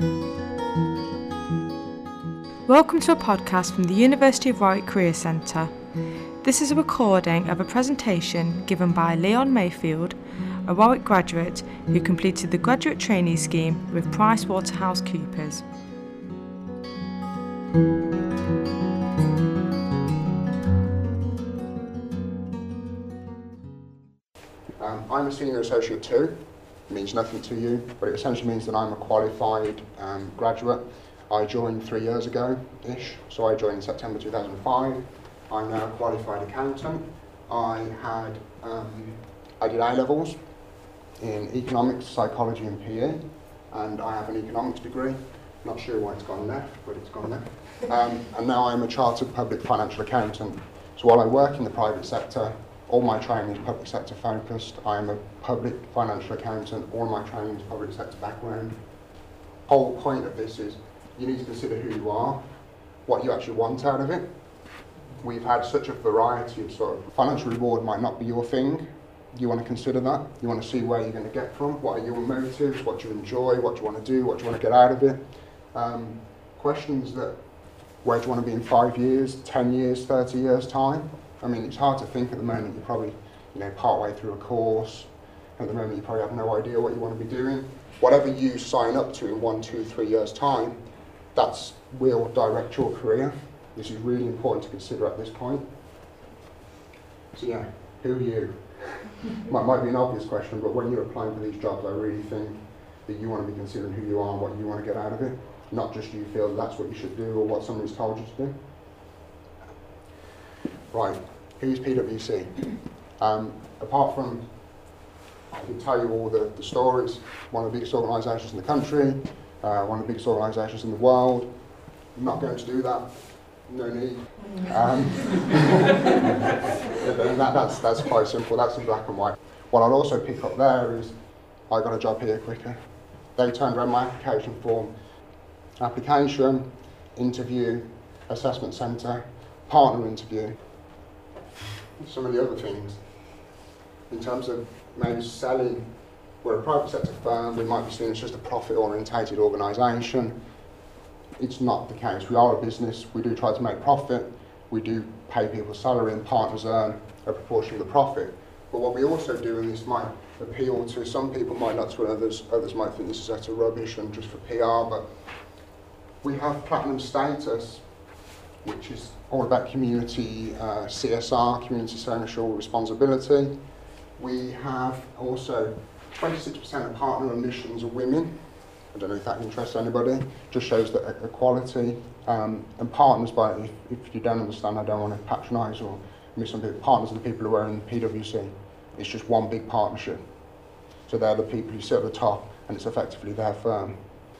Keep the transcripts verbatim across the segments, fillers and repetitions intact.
Welcome to a podcast from the University of Warwick Career Centre. This is a recording of a presentation given by Leon Mayfield, a Warwick graduate who completed the graduate trainee scheme with PricewaterhouseCoopers. Um, I'm a senior associate too. It means nothing to you, but it essentially means that I'm a qualified um, graduate. I joined three years ago-ish, so I joined in September two thousand five. I'm now a qualified accountant. I had, um, I did A-levels in economics, psychology and P E, and I have an economics degree. Not sure why it's gone left, but it's gone there. Um, and now I'm a chartered public financial accountant. So while I work in the private sector, all my training is public sector focused. I am a public financial accountant, all my training is public sector background. The whole point of this is you need to consider who you are, what you actually want out of it. We've had such a variety of sort of financial reward might not be your thing. You want to consider that. You want to see where you're going to get from. What are your motives? What do you enjoy? What do you want to do? What do you want to get out of it? Um, questions that, where do you want to be in five years, ten years, thirty years time? I mean, it's hard to think at the moment. You're probably, you know, part way through a course. At the moment, you probably have no idea what you want to be doing. Whatever you sign up to in one, two, three years time, that's will direct your career. This is really important to consider at this point. So yeah, who are you? might, might be an obvious question, but when you're applying for these jobs, I really think that you want to be considering who you are and what you want to get out of it, not just you feel that's what you should do or what somebody's told you to do. Right, who's P W C? Um, apart from, I can tell you all the, the stories, one of the biggest organisations in the country, uh, one of the biggest organisations in the world. I'm not going to do that. No need. Um, that, that's, that's quite simple, that's in black and white. What I'll also pick up there is I got a job here quicker. They turned around my application form. Application, interview, assessment centre, partner interview. Some of the other things. In terms of maybe selling, we're a private sector firm, we might be seen as just a profit orientated organisation. It's not the case. We are a business, we do try to make profit, we do pay people salary and partners earn a proportion of the profit. But what we also do, and this might appeal to some people, might not to others, others might think this is utter rubbish and just for P R, but we have platinum status, which is all about community uh, C S R, community social responsibility. We have also twenty-six percent of partner emissions are women. I don't know if that interests anybody. Just shows that equality um, and partners. By if, if you don't understand, I don't want to patronise or miss some people. Partners are the people who are in P W C. It's just one big partnership. So they're the people who sit at the top, and it's effectively their firm.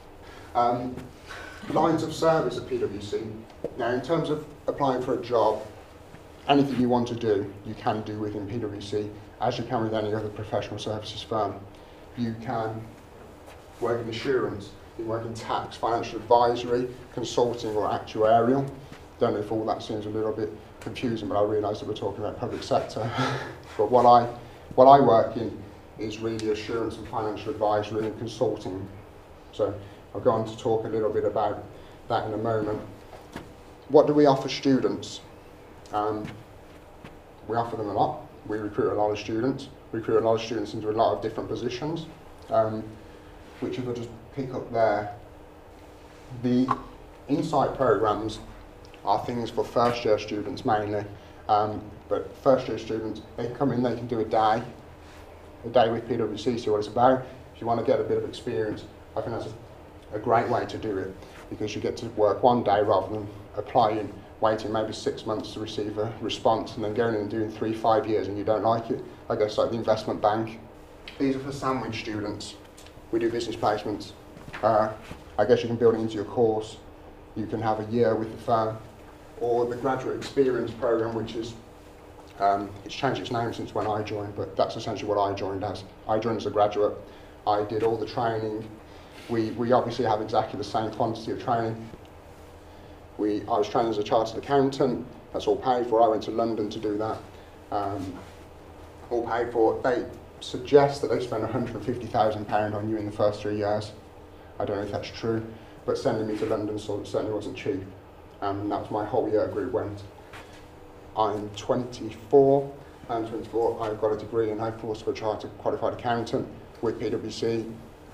Um, lines of service at P W C. Now, in terms of applying for a job, anything you want to do, you can do within P W C, as you can with any other professional services firm. You can work in assurance, you work in tax, financial advisory, consulting or actuarial. Don't know if all that seems a little bit confusing, but I realise that we're talking about public sector. But what I, what I work in is really assurance and financial advisory and consulting. So I'll go on to talk a little bit about that in a moment. What do we offer students? Um, we offer them a lot. We recruit a lot of students. We recruit a lot of students into a lot of different positions. Um, which if I just pick up there, the Insight programmes are things for first year students mainly, um, but first year students, they can come in, they can do a day, a day with P W C, see what it's about. If you want to get a bit of experience, I think that's a, a great way to do it, because you get to work one day rather than applying, waiting maybe six months to receive a response and then going in and doing three, five years and you don't like it. I guess like the investment bank. These are for sandwich students. We do business placements. Uh, I guess you can build it into your course. You can have a year with the firm. Or the graduate experience program, which is, um, it's changed its name since when I joined, but that's essentially what I joined as. I joined as a graduate. I did all the training. We, we obviously have exactly the same quantity of training. We, I was trained as a chartered accountant. That's all paid for. I went to London to do that. Um, all paid for. They suggest that they spend one hundred and fifty thousand pounds on you in the first three years. I don't know if that's true, but sending me to London so certainly wasn't cheap. Um, and that was my whole year group went. I'm twenty-four, I'm twenty-four, I've got a degree in High Force for a Chartered Qualified Accountant with P W C.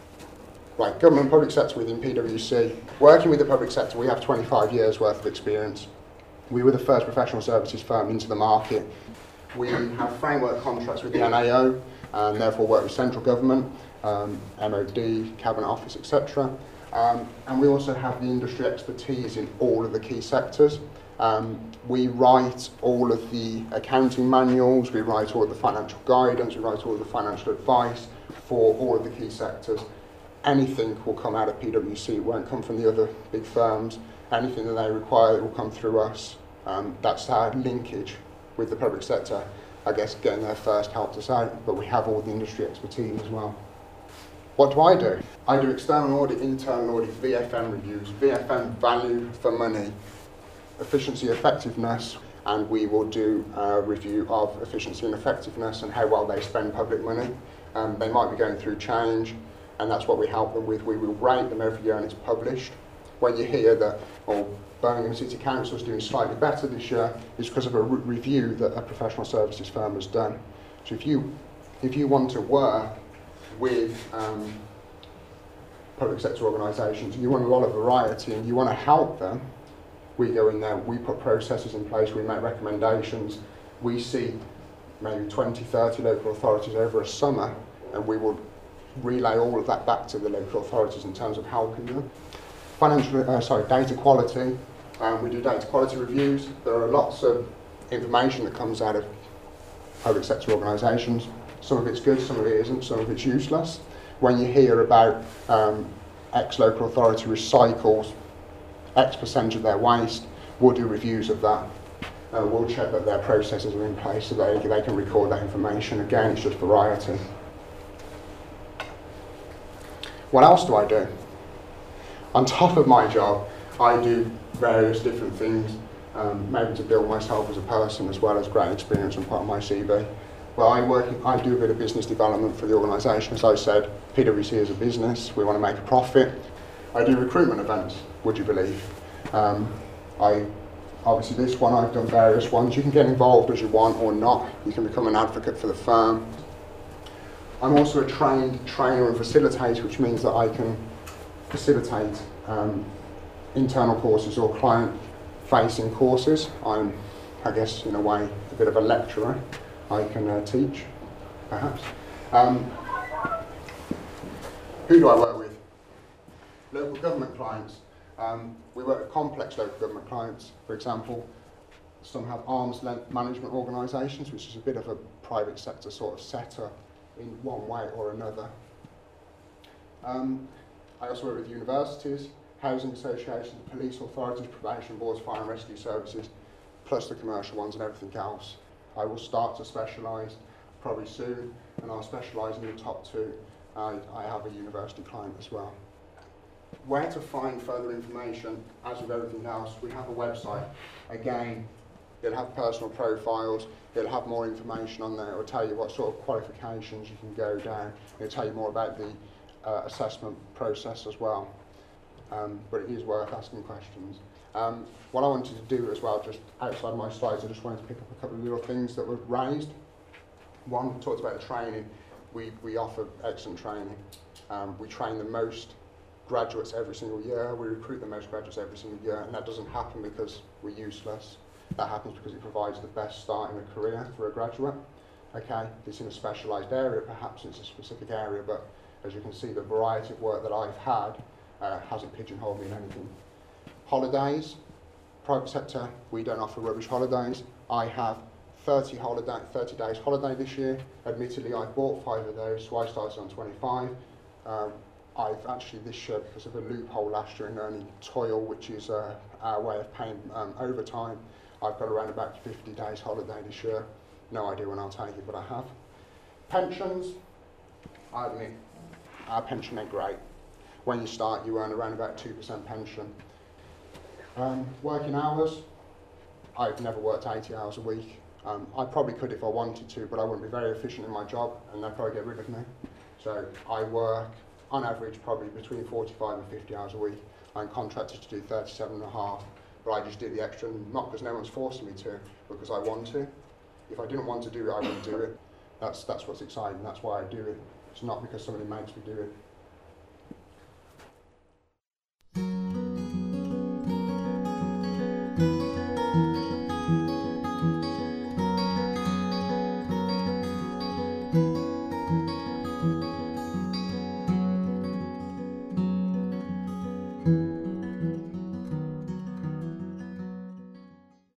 Right, government and public sector within P W C. Working with the public sector, we have twenty-five years worth of experience. We were the first professional services firm into the market. We have framework contracts with the N A O and therefore work with central government, um, M O D, Cabinet Office, et cetera. Um, and we also have the industry expertise in all of the key sectors. Um, we write all of the accounting manuals, we write all of the financial guidance, we write all of the financial advice for all of the key sectors. Anything will come out of P W C, it won't come from the other big firms. Anything that they require will come through us. Um, that's our linkage with the public sector. I guess getting there first helped us out, but we have all the industry expertise as well. What do I do? I do external audit, internal audit, V F M reviews, V F M value for money, efficiency, effectiveness, and we will do a review of efficiency and effectiveness and how well they spend public money. Um, they might be going through change, and that's what we help them with. We will rate them every year and it's published. When you hear that, oh, Birmingham City Council is doing slightly better this year, it's because of a re review that a professional services firm has done. So if you, if you want to work with um, public sector organisations, you want a lot of variety and you want to help them, we go in there, we put processes in place, we make recommendations, we see maybe twenty, thirty local authorities over a summer, and we will relay all of that back to the local authorities in terms of helping them. Financial, uh, sorry, data quality, um, we do data quality reviews. There are lots of information that comes out of public sector organisations. Some of it's good, some of it isn't, some of it's useless. When you hear about um, X local authority recycles X percent of their waste, we'll do reviews of that. Uh, we'll check that their processes are in place so that they, they can record that information. Again, it's just variety. What else do I do? On top of my job, I do various different things, um, maybe to build myself as a person as well as great experience and part of my C V. Well, I work, I do a bit of business development for the organisation. As I said, P W C is a business, we want to make a profit. I do recruitment events, would you believe? Um, I, obviously this one, I've done various ones. You can get involved as you want or not. You can become an advocate for the firm. I'm also a trained trainer and facilitator, which means that I can facilitate um, internal courses or client-facing courses. I'm, I guess, in a way, a bit of a lecturer. I can uh, teach, perhaps. Um, who do I work with? Local government clients. Um, we work with complex local government clients. For example, some have arm's length management organisations, which is a bit of a private sector sort of setup in one way or another. Um, I also work with universities, housing associations, police authorities, probation boards, fire and rescue services, plus the commercial ones and everything else. I will start to specialise probably soon, and I'll specialise in the top two. I, I have a university client as well. Where to find further information, as with everything else, we have a website. Again, it'll have personal profiles, it'll have more information on there, it'll tell you what sort of qualifications you can go down, it'll tell you more about the uh, assessment process as well. Um, but it is worth asking questions. Um, what I wanted to do as well, just outside my slides, I just wanted to pick up a couple of little things that were raised. One, we talked about the training. We, we offer excellent training. Um, we train the most graduates every single year. We recruit the most graduates every single year, and that doesn't happen because we're useless. That happens because it provides the best start in a career for a graduate. Okay, it's in a specialised area, perhaps it's a specific area, but as you can see, the variety of work that I've had uh, hasn't pigeonholed me in anything. Holidays, private sector, we don't offer rubbish holidays. I have thirty, holiday, thirty days holiday this year. Admittedly, I bought five of those, so I started on twenty-five. Um, I've actually this year, because of a loophole last year in earning toil, which is uh, our way of paying um, overtime, I've got around about fifty days holiday this year. No idea when I'll take it, but I have. Pensions, I admit, our pension ain't great. When you start, you earn around about two percent pension. Um, working hours, I've never worked eighty hours a week. Um, I probably could if I wanted to, but I wouldn't be very efficient in my job, and they'd probably get rid of me. So I work on average probably between forty-five and fifty hours a week. I'm contracted to do thirty-seven and a half, but I just do the extra, not because no one's forcing me to, but because I want to. If I didn't want to do it, I wouldn't do it. That's, that's what's exciting, that's why I do it. It's not because somebody makes me do it.